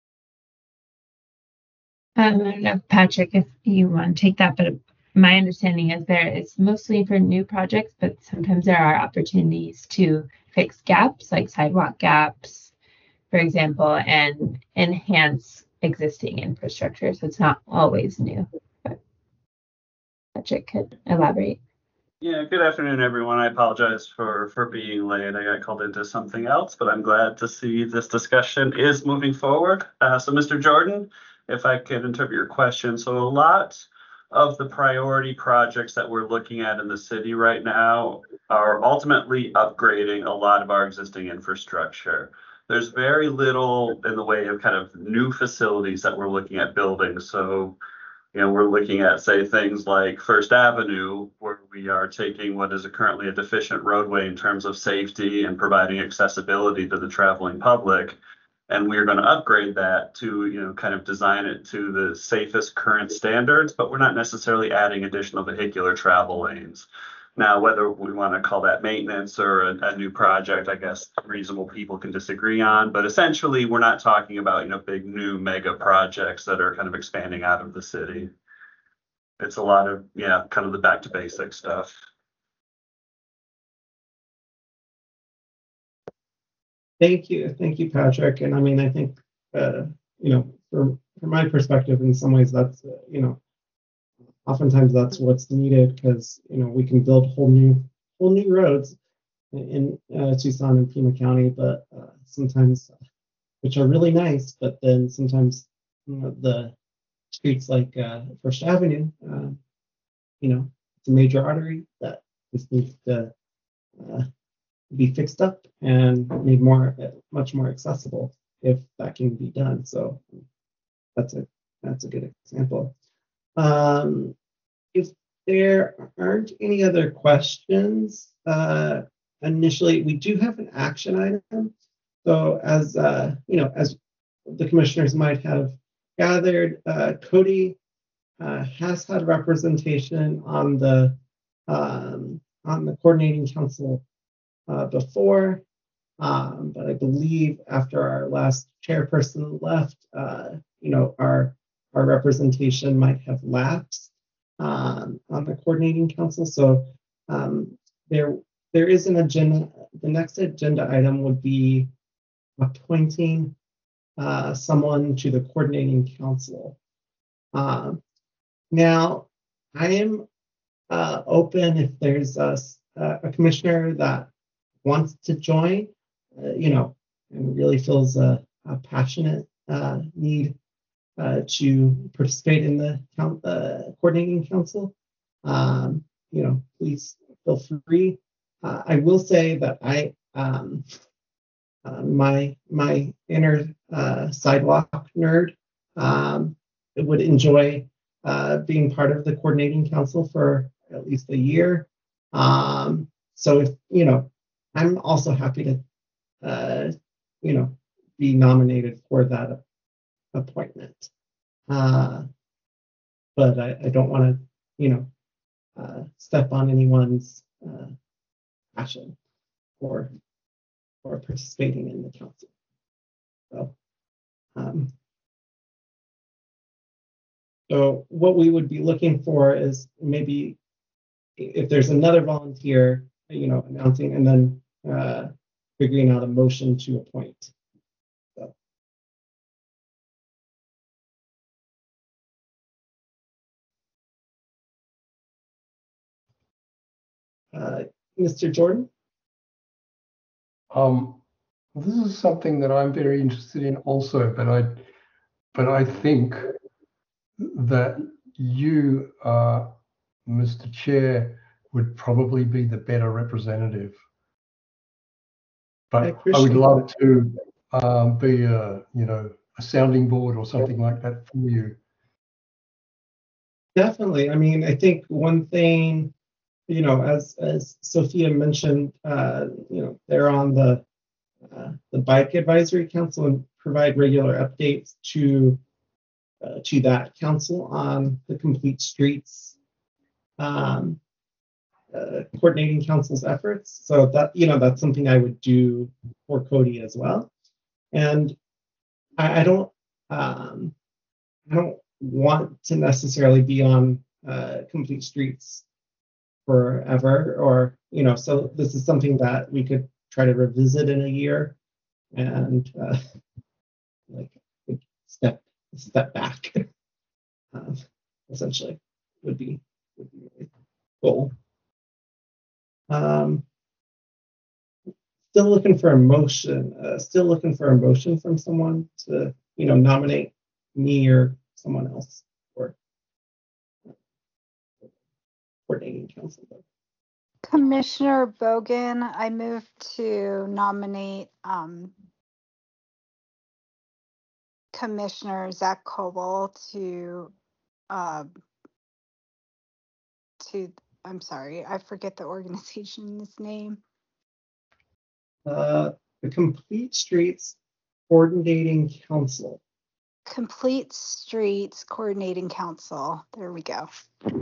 Um, I don't know, Patrick, if you want to take that, but my understanding is there it's mostly for new projects, but sometimes there are opportunities to fix gaps, like sidewalk gaps, for example, and enhance existing infrastructure. So it's not always new. But Patrick could elaborate. Yeah, good afternoon, everyone. I apologize for for being late. I got called into something else, but I'm glad to see this discussion is moving forward. Uh, so, Mister Jordan, if I could interpret your question. So a lot of the priority projects that we're looking at in the city right now are ultimately upgrading a lot of our existing infrastructure. There's very little in the way of kind of new facilities that we're looking at building. So, you know, we're looking at, say, things like First Avenue, where we are taking what is a currently a deficient roadway in terms of safety and providing accessibility to the traveling public. And we're going to upgrade that to, you know, kind of design it to the safest current standards, but we're not necessarily adding additional vehicular travel lanes. Now, whether we want to call that maintenance or a, a new project, I guess reasonable people can disagree on. But essentially, we're not talking about, you know, big new mega projects that are kind of expanding out of the city. It's a lot of, yeah, kind of the back to basics stuff. Thank you. Thank you, Patrick. And I mean, I think, uh, you know, from, from my perspective, in some ways, that's, uh, you know, oftentimes that's what's needed because, you know, we can build whole new, whole new roads in uh, Tucson and Pima County, but uh, sometimes, which are really nice, but then sometimes you know, the streets like uh, First Avenue, uh, you know, it's a major artery that just needs to uh, be fixed up and made more, much more accessible if that can be done. So that's a that's a good example. Um, if there aren't any other questions, uh, initially we do have an action item. So as uh, you know, as the commissioners might have gathered, uh, Cody uh, has had representation on the um, on the coordinating council uh, before, um, but I believe after our last chairperson left, uh, you know, our our representation might have lapsed um, on the coordinating council. So um, there there is an agenda. The next agenda item would be appointing uh, someone to the coordinating council. Um, now, I am uh, open if there's a, a commissioner that wants to join, uh, you know, and really feels a, a passionate uh, need uh, to participate in the count, uh, coordinating council. Um, you know, please feel free. Uh, I will say that I, um, uh, my my inner uh, sidewalk nerd, um, would enjoy uh, being part of the coordinating council for at least a year. Um, so if you know, I'm also happy to, uh, you know, be nominated for that appointment. Uh, but I, I don't want to, you know, uh, step on anyone's uh, passion for for participating in the council. So, um, so what we would be looking for is maybe if there's another volunteer, you know, announcing and then uh, figuring out a motion to appoint. So. Uh, Mister Jordan? Um, this is something that I'm very interested in also, but I, but I think that you, uh, Mister Chair, would probably be the better representative. But I, I would love that. to um, be a, you know, a sounding board or something like that for you. Definitely. I mean, I think one thing, you know, as as Sophia mentioned, uh, you know, they're on the uh, the Bike Advisory Council and provide regular updates to uh, to that council on the Complete Streets um, uh, coordinating council's efforts. So that, you know, that's something I would do for Cody as well. And I, I don't um, I don't want to necessarily be on uh, Complete Streets forever, or you know, so this is something that we could try to revisit in a year and uh, like step step back. uh, essentially, would be would be my goal. Um, still looking for a motion. Uh, still looking for a motion from someone to you know nominate me or someone else for coordinating council. Commissioner Bogan, I move to nominate um, Commissioner Zach Coble to uh, to I'm sorry, I forget the organization's name. Uh, the Complete Streets Coordinating Council. Complete Streets Coordinating Council. There we go.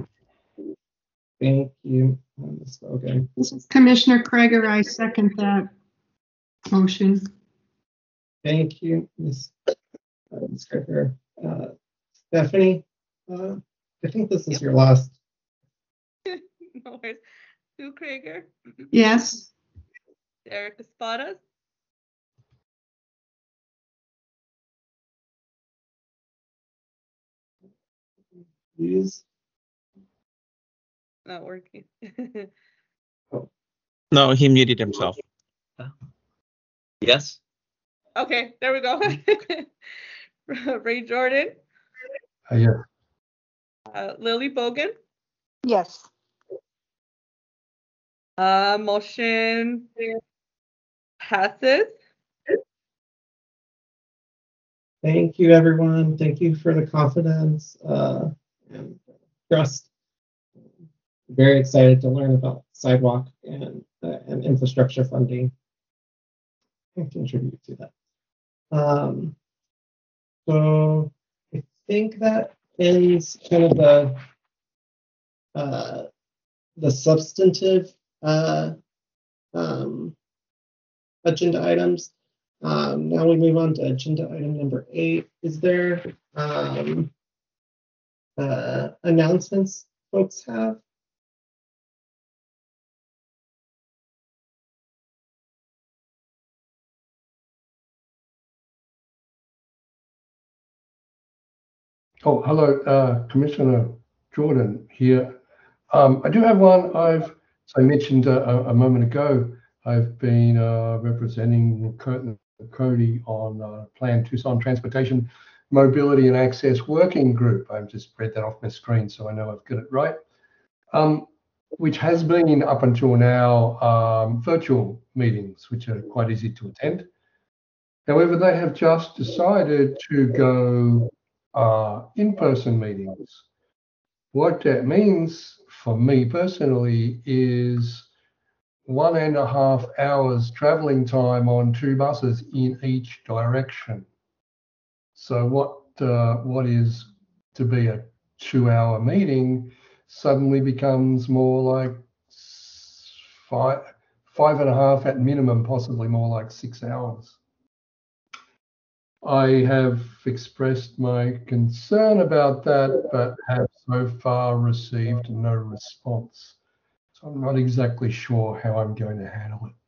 Thank you, Miz Bogan. This is Commissioner Kreger. I second that motion. Thank you, Miz Kreger. Uh, Stephanie, uh, I think this is yep. your last. No worries. Sue Kreger? Yes. Derek Espadas? Please. Not working. Oh. No, he muted himself. Yes. Okay, there we go. Ray Jordan, Uh, yeah. uh, Lily Bogan, Yes. uh, motion passes. Thank you, everyone. Thank you for the confidence uh, and trust. Very excited to learn about sidewalk and uh, and infrastructure funding and contribute to that. Um, so I think that ends kind of the uh, the substantive uh, um, agenda items. Um, now we move on to agenda item number eight. Is there um, uh, announcements folks have? Oh, hello, uh, Commissioner Jordan here. Um, I do have one. I've, as I mentioned uh, a, a moment ago, I've been uh, representing Co- Cody on uh, Plan Tucson Transportation Mobility and Access Working Group. I've just read that off my screen, so I know I've got it right. Um, which has been up until now um, virtual meetings, which are quite easy to attend. However, they have just decided to go uh, in-person meetings. What that means for me personally is one and a half hours traveling time on two buses in each direction. So what uh, what is to be a two-hour meeting suddenly becomes more like five five and a half at minimum, possibly more like six hours. I have expressed my concern about that, but have so far received no response. So I'm not exactly sure how I'm going to handle it.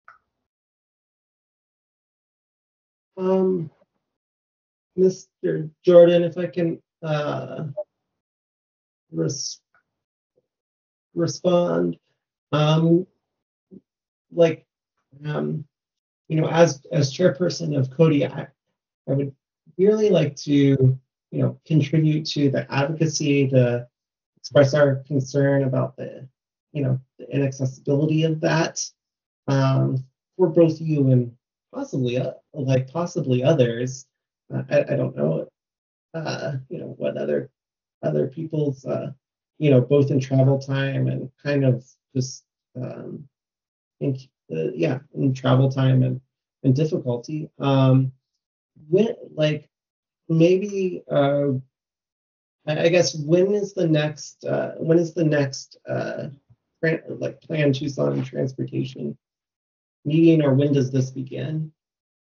Um, Mister Jordan, if I can uh, res- respond, um, like, um, you know, as as chairperson of Cody, I, I would really like to, you know, contribute to the advocacy, to express our concern about the, you know, the inaccessibility of that um, for both you and possibly, uh, like possibly others. Uh, I, I don't know, uh, you know, what other other people's, uh, you know, both in travel time and kind of just, um, in, uh, yeah, in travel time and and difficulty. Um, when like maybe uh, I, I guess when is the next uh, when is the next uh, tran- like Plan Tucson transportation meeting, or when does this begin?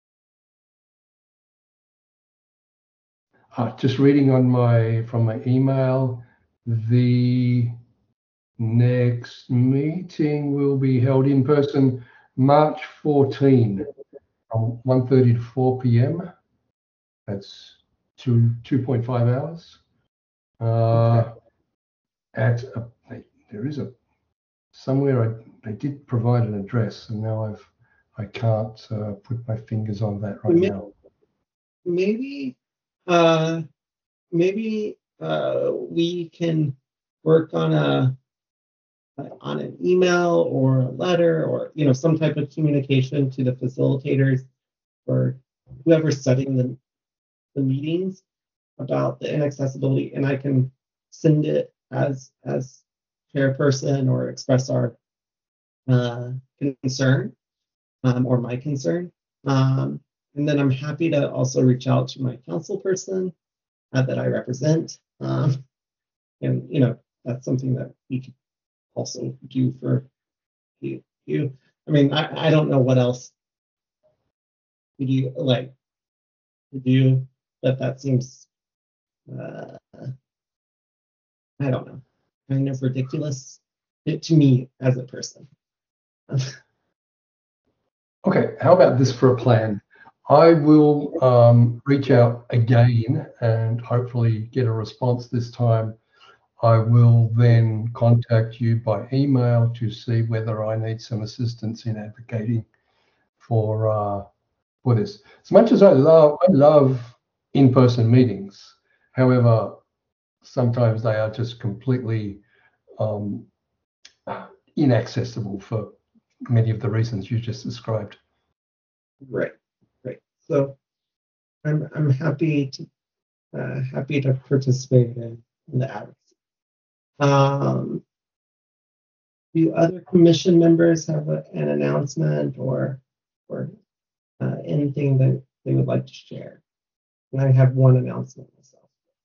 Uh, just reading on my from my email, the next meeting will be held in person March fourteenth from one thirty to four p m That's two two point five hours. Uh, Okay. At a, there is a somewhere I they did provide an address, and now I've I can't uh, put my fingers on that right May- now. Maybe, uh, maybe uh, we can work on a on an email or a letter, or you know, some type of communication to the facilitators or whoever's setting the the meetings about the inaccessibility, and I can send it as as chairperson or express our uh, concern um, or my concern. Um, and then I'm happy to also reach out to my council person uh, that I represent. Um, and, you know, that's something that we could also do for you. you. I mean, I, I don't know what else would you like to do, but that seems, uh, I don't know, kind of ridiculous to, to me as a person. Okay, how about this for a plan? I will um, reach out again and hopefully get a response this time I will then contact you by email to see whether I need some assistance in advocating for uh, for this. As much as I love, I love in-person meetings. However, sometimes they are just completely um, inaccessible for many of the reasons you just described. Right, right. So I'm I'm happy to uh, happy to participate in, in the advocacy. Um, do other commission members have a, an announcement or or uh, anything that they would like to share? And I have one announcement myself.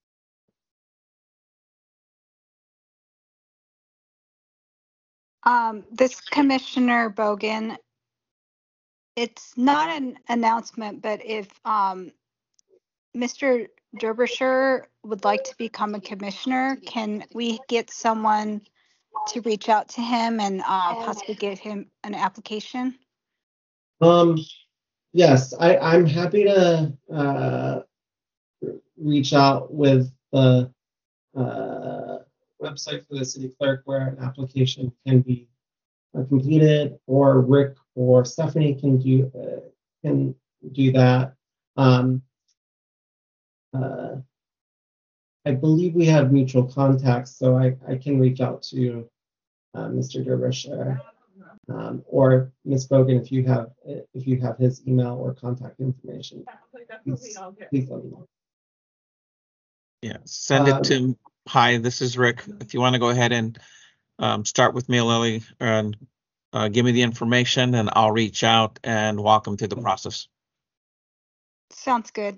Um, this Commissioner Bogan, it's not an announcement, but if um, Mister Derbyshire would like to become a commissioner, can we get someone to reach out to him and uh, possibly get him an application? Um, yes, I, I'm happy to uh, reach out with the uh, website for the city clerk where an application can be uh, completed, or Rick or Stephanie can do uh, can do that. Um, uh, I believe we have mutual contacts, so I, I can reach out to uh, Mister Derbyshire. Um, or Miz Bogan, if you have if you have his email or contact information, please, please let me know. Yeah, send Um, it to, hi, this is Rick. If you want to go ahead and um, start with me, Lily, and uh, give me the information, and I'll reach out and walk them through the process. Sounds good.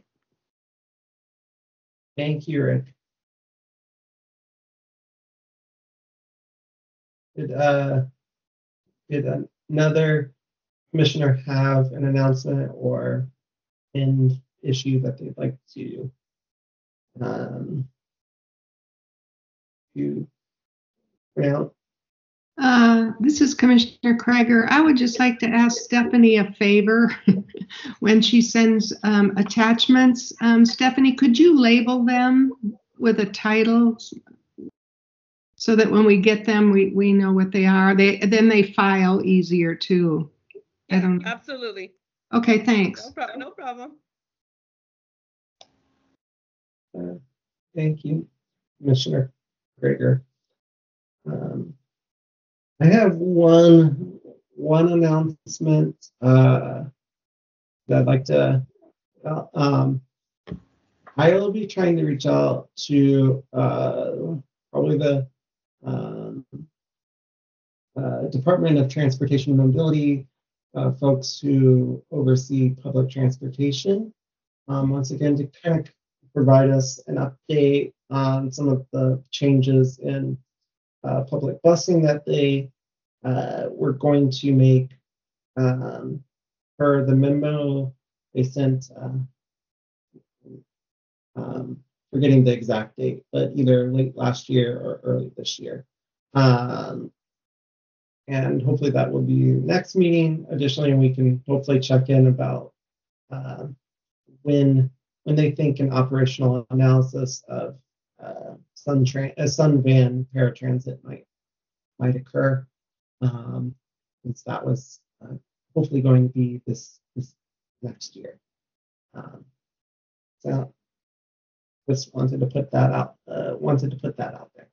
Thank you, Rick. Did uh did another commissioner have an announcement or an issue that they'd like to um to bring out? Uh, this is Commissioner Krager. I would just like to ask Stephanie a favor when she sends um, attachments. Um, Stephanie, could you label them with a title so that when we get them, we, we know what they are? They then they file easier too. I don't. Absolutely. Okay, thanks. No problem. No problem. Uh, thank you, Commissioner Krager. Um, I have one one announcement uh, that I'd like to. Uh, um, I will be trying to reach out to uh, probably the um, uh, Department of Transportation and Mobility uh, folks who oversee public transportation. Um, once again, to kind of provide us an update on some of the changes in uh, public busing that they uh, were going to make um, per the memo they sent. Uh, um, forgetting the exact date, but either late last year or early this year. Um, and hopefully that will be next meeting. Additionally, we can hopefully check in about uh, when when they think an operational analysis of uh, Sun Tran- uh, Sun Van paratransit might might occur. Um, since that was uh, hopefully going to be this this next year. Um, so just wanted to put that out. Uh, wanted to put that out there.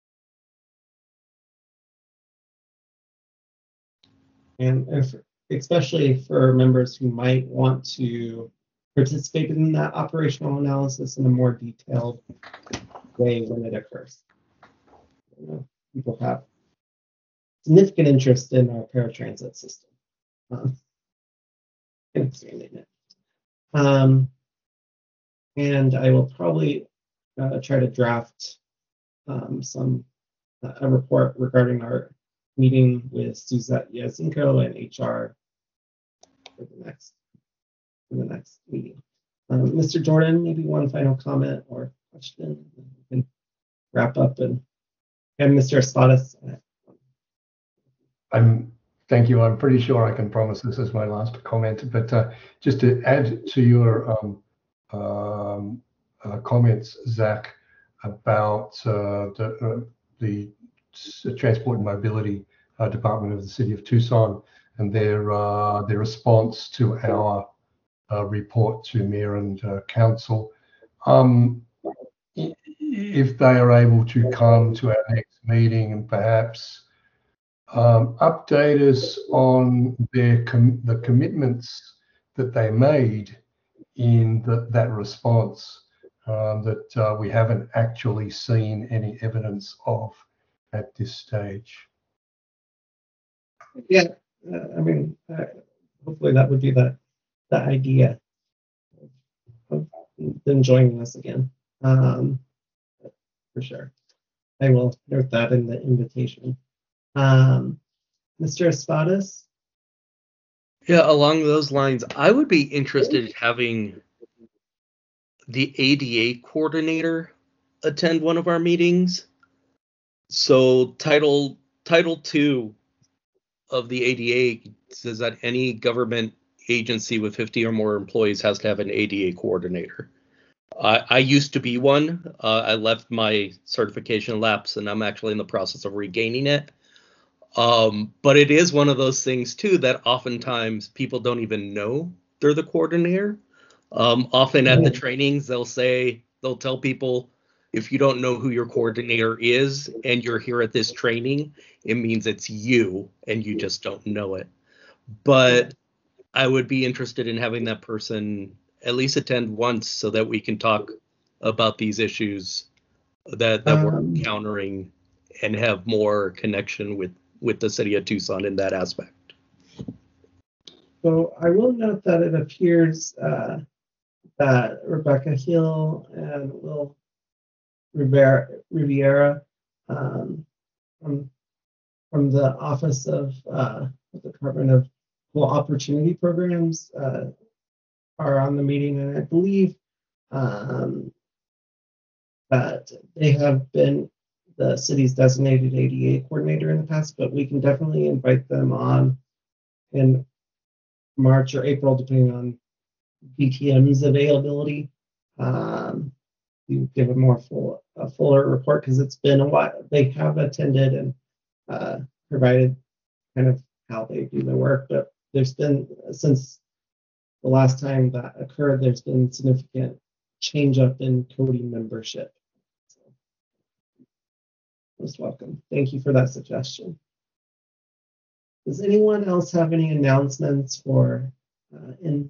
And if, especially for members who might want to participate in that operational analysis in a more detailed way when it occurs. You know, people have significant interest in our paratransit system. Uh, um, and I will probably uh, try to draft um, some uh, a report regarding our meeting with Suzette Yazinko and H R for the next for the next meeting. Um, Mister Jordan, maybe one final comment or question, and we can wrap up. And and Mister Espadas. I'm thank you. I'm pretty sure I can promise this as my last comment, but uh, just to add to your um, um, uh, comments, Zach, about uh, the, uh, the Transport and Mobility uh, Department of the City of Tucson and their uh, their response to our uh, report to Mayor and uh, Council. Um, if they are able to come to our next meeting and perhaps um, update us on their com the commitments that they made in the, that response um, that uh, we haven't actually seen any evidence of at this stage. Yeah, uh, I mean, uh, hopefully that would be the the idea of them joining us again. Um, for sure. I will note that in the invitation. Um, Mister Espadas? Yeah, along those lines, I would be interested in having the A D A coordinator attend one of our meetings. So title title two of the A D A says that any government agency with fifty or more employees has to have an A D A coordinator. I, I used to be one. Uh, I left my certification lapse, and I'm actually in the process of regaining it. Um, but it is one of those things too that oftentimes people don't even know they're the coordinator. Um, often at the trainings, they'll say, they'll tell people, if you don't know who your coordinator is and you're here at this training, it means it's you and you just don't know it. But I would be interested in having that person at least attend once so that we can talk about these issues that, that um, we're encountering and have more connection with with the city of Tucson in that aspect. So I will note that it appears uh, that Rebecca Hill and Will Riviera, Riviera um, from, from the Office of uh, the Department of Equal Opportunity Programs uh, are on the meeting, and I believe um, that they have been the city's designated A D A coordinator in the past, but we can definitely invite them on in March or April, depending on B T M's availability. Um, we give a more full, a fuller report because it's been a while. They have attended and uh, provided kind of how they do their work, but there's been, since the last time that occurred, there's been significant change up in CODI membership. Most welcome. Thank you for that suggestion. Does anyone else have any announcements for uh, in?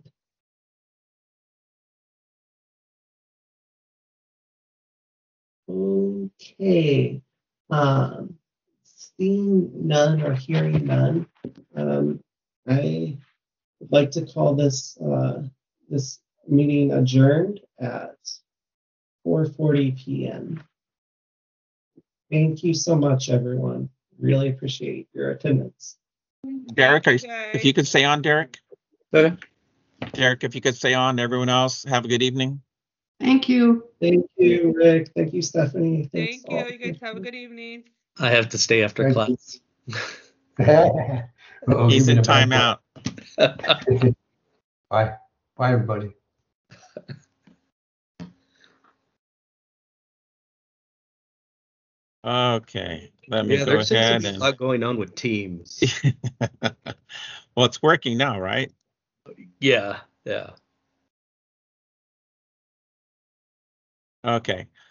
Okay. Um, seeing none or hearing none, um, I would like to call this uh, this meeting adjourned at four forty p m Thank you so much, everyone. Really appreciate your attendance. Derek, you, if you could stay on, Derek. Okay. Derek, if you could stay on, everyone else, have a good evening. Thank you. Thank you, Rick. Thank you, Stephanie. Thank you. You guys have a good evening. I have to stay after Thank class. Uh-oh, He's give me in the back timeout. one. Bye. Bye, everybody. Okay, let me Yeah, go there seems to ahead be a and. lot going on with Teams. Well, it's working now, right? Yeah, yeah. Okay.